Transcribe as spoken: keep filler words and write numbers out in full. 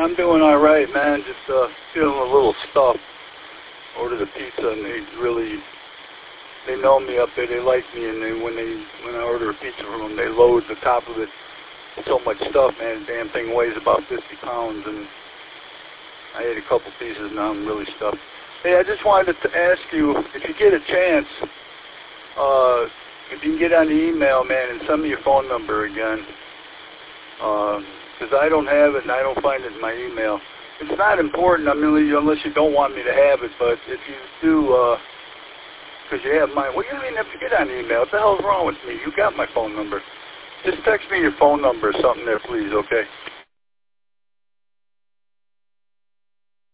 I'm doing all right, man. Just uh, feeling a little stuffed. Ordered a pizza, and they really, they know me up there. They like me, and they, when they when I order a pizza from them, they load the top of it with so much stuff, man. The damn thing weighs about fifty pounds, and I ate a couple pieces. Now I'm really stuffed. Hey, I just wanted to ask you, if you get a chance, uh, if you can get on the email, man, and send me your phone number again. Because uh, I don't have it, and I don't find it in my email. It's not important, I mean, unless you don't want me to have it, but if you do, because uh, you have mine, well, you don't even have to get on the email. What the hell's wrong with me? You got my phone number. Just text me your phone number or something there, please, okay?